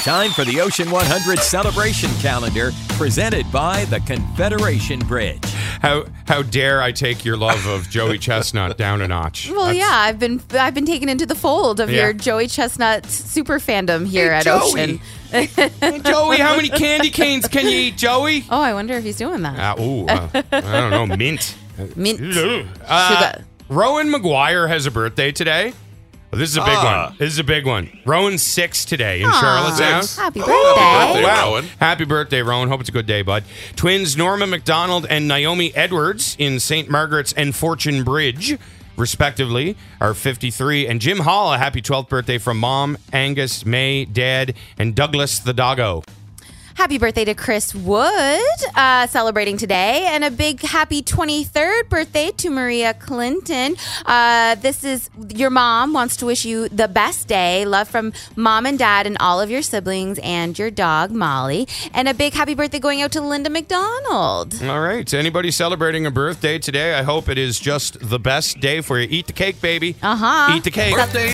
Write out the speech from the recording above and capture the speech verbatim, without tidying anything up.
Time for the Ocean one hundred celebration calendar, presented by the Confederation Bridge. How how dare I take your love of Joey Chestnut down a notch? Well, That's- yeah, I've been I've been taken into the fold of Yeah. your Joey Chestnut super fandom here Hey, at Joey. Ocean. Hey, Joey, how many candy canes can you eat, Joey? Oh, I wonder if he's doing that. Uh, ooh, uh, I don't know, mint. Mint. Uh, Sugar. Rowan McGuire has a birthday today. Oh, this is a big Ah. one. This is a big one. Rowan's six today in Aw, Charlottetown. Happy Oh, birthday. happy birthday. Wow. Rowan. Happy birthday, Rowan. Hope it's a good day, bud. Twins Norma McDonald and Naomi Edwards in Saint Margaret's and Fortune Bridge, respectively, are fifty-three. And Jim Hall, a happy twelfth birthday from Mom, Angus, May, Dad, and Douglas the doggo. Happy birthday to Chris Wood, uh, celebrating today, and a big happy twenty-third birthday to Maria Clinton. Uh, this is your mom wants to wish you the best day. Love from mom and dad and all of your siblings and your dog, Molly. And a big happy birthday going out to Linda McDonald. All right. Anybody celebrating a birthday today? I hope it is just the best day for you. Eat the cake, baby. Uh-huh. Eat the cake. Birthday